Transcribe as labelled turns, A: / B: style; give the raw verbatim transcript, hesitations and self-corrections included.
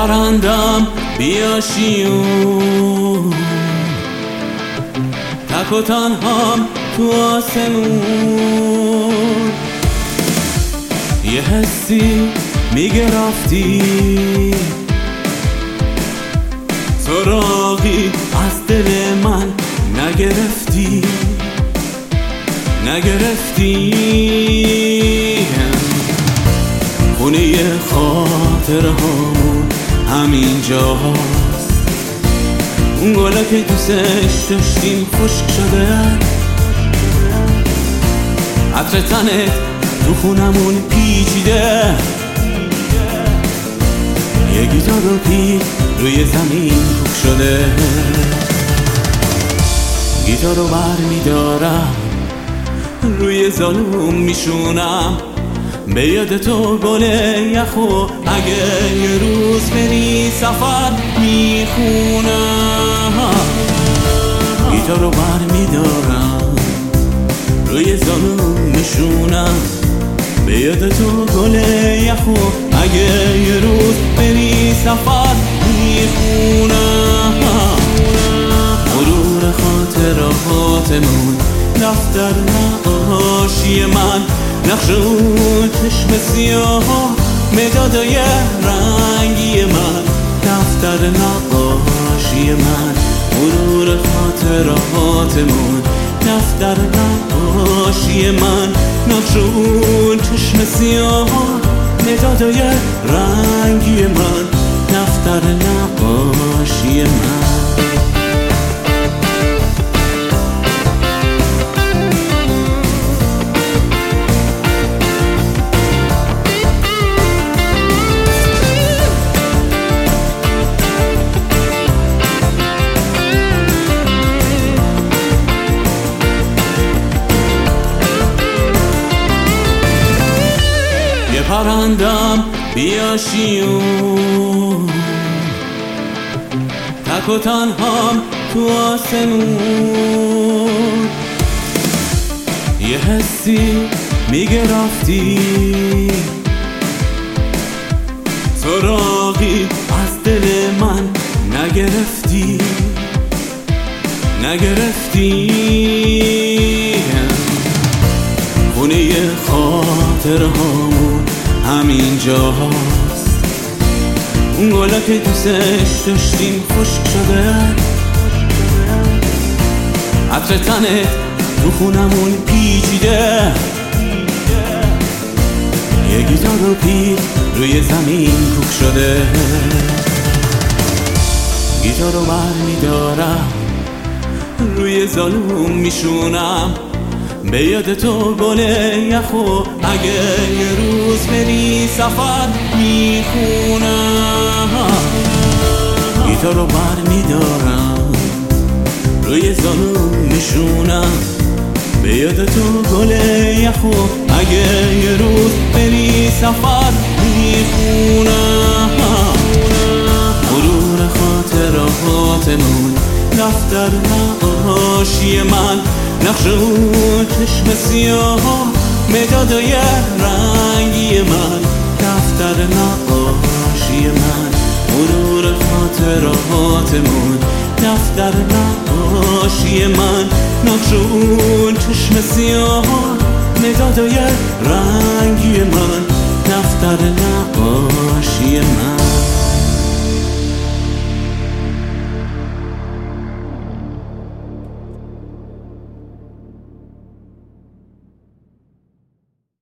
A: پرندم بیاشیون، تک و تنهام تو آسمون. یه حسی میگه رفتی، سراغی از دل من نگرفتی نگرفتی. خونه خاطر هامون همین جاست، اون گله که دوستش داشتیم خشک شده. عطر تنت تو خونمون پیچیده، یه گیتار و پی روی زمین کوک شده. گیتار رو بر میدارم، روی زانوم میشونم، به یاد تو گل یخو اگه یه روز بری سفر میخونم. گیتار رو بر میدارم، روی زانوم میشونم، به یاد تو گل یخو اگه یه روز بری سفر میخونم. مرور خاطراتمون دفتر نقاشی من، نقش اون چشم سیاه مدادای رنگی من. دفتر نقاشی من، مرور خاطراتمون دفتر نقاشی من، نقش اون چشم سیاه مدادای رنگی من. دفتر نقاشی من. پرندم بیاشیون، تک و تنهام تو آسمون. یه حسی میگه رفتی، سراغی از دل من نگرفتی نگرفتی. خونه خاطرهامون همین جاست، اون گله که دوستش داشتیم خشک شده. عطر تنت تو خونمون پیچیده، یه گیتار و پی روی زمین کوک شده. گیتار رو بر میدارم، روی زانوم میشونم، به یاد تو گل یخو اگه یه روز بری سفر میخونم. گیتار رو بر میدارم، روی زانوم میشونم، به یاد تو گل یخو اگه یه روز بری سفر میخونم. مرور خاطراتمون دفتر نقاشی من، نقش اون چشم سیاه مدادای رنگی من. دفتر نقاشی من، مرور خاطراتمون دفتر نقاشی من، نقش اون چشم سیاه مدادای رنگی من. دفتر نقاشی من.